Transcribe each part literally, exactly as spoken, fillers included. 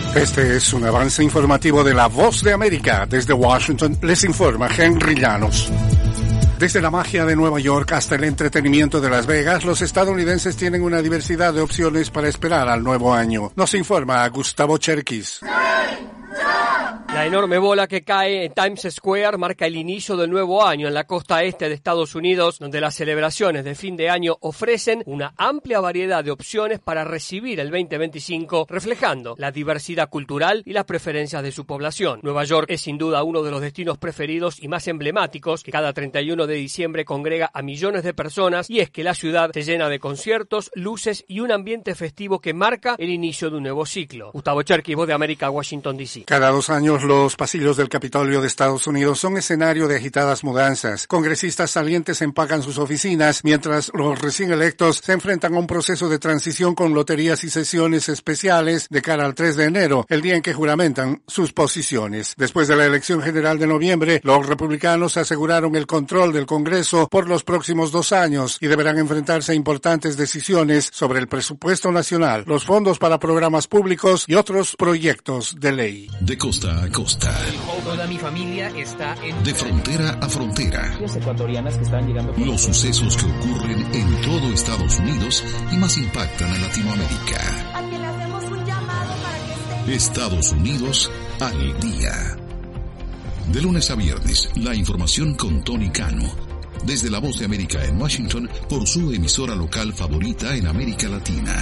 Este es un avance informativo de La Voz de América. Desde Washington les informa Henry Llanos. Desde la magia de Nueva York hasta el entretenimiento de Las Vegas, los estadounidenses tienen una diversidad de opciones para esperar al nuevo año. Nos informa Gustavo Cherkis. La enorme bola que cae en Times Square marca el inicio del nuevo año en la costa este de Estados Unidos, donde las celebraciones de fin de año ofrecen una amplia variedad de opciones para recibir el veinte veinticinco, reflejando la diversidad cultural y las preferencias de su población. Nueva York es sin duda uno de los destinos preferidos y más emblemáticos, que cada treinta y uno de diciembre congrega a millones de personas, y es que la ciudad se llena de conciertos, luces y un ambiente festivo que marca el inicio de un nuevo ciclo. Gustavo Cherkis, Voz de América, Washington, D C. Cada dos años los pasillos del Capitolio de Estados Unidos son escenario de agitadas mudanzas. Congresistas salientes empacan sus oficinas, mientras los recién electos se enfrentan a un proceso de transición con loterías y sesiones especiales de cara al tres de enero, el día en que juramentan sus posiciones. Después de la elección general de noviembre, los republicanos aseguraron el control del Congreso por los próximos dos años y deberán enfrentarse a importantes decisiones sobre el presupuesto nacional, los fondos para programas públicos y otros proyectos de ley. De costa a costa. Toda mi familia está en... De frontera a frontera. Las ecuatorianas que están llegando... Los sucesos que ocurren en todo Estados Unidos y más impactan a Latinoamérica. A que le hacemos un llamado para que esté... Estados Unidos al día. De lunes a viernes, la información con Tony Cano. Desde La Voz de América en Washington, por su emisora local favorita en América Latina.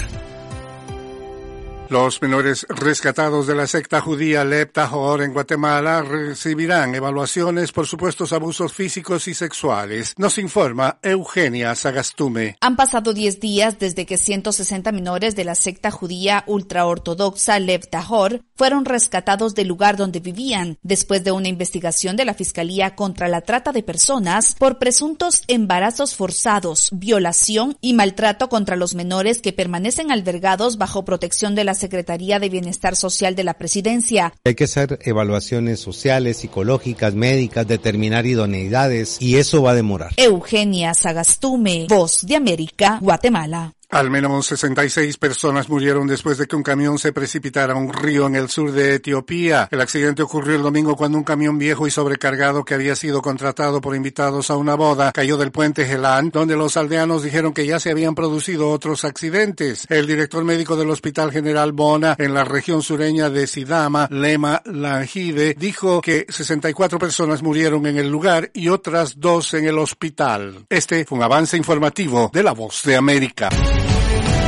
Los menores rescatados de la secta judía Lev Tahor en Guatemala recibirán evaluaciones por supuestos abusos físicos y sexuales. Nos informa Eugenia Sagastume. Han pasado diez días desde que ciento sesenta menores de la secta judía ultraortodoxa Lev Tahor fueron rescatados del lugar donde vivían, después de una investigación de la Fiscalía contra la Trata de Personas por presuntos embarazos forzados, violación y maltrato contra los menores que permanecen albergados bajo protección de la Secretaría de Bienestar Social de la Presidencia. Hay que hacer evaluaciones sociales, psicológicas, médicas, determinar idoneidades, y eso va a demorar. Eugenia Sagastume, Voz de América, Guatemala. Al menos sesenta y seis personas murieron después de que un camión se precipitara a un río en el sur de Etiopía. El accidente ocurrió el domingo cuando un camión viejo y sobrecargado que había sido contratado por invitados a una boda cayó del puente Gelán, donde los aldeanos dijeron que ya se habían producido otros accidentes. El director médico del Hospital General Bona en la región sureña de Sidama, Lema Langide, dijo que sesenta y cuatro personas murieron en el lugar y otras dos en el hospital. Este fue un avance informativo de La Voz de América.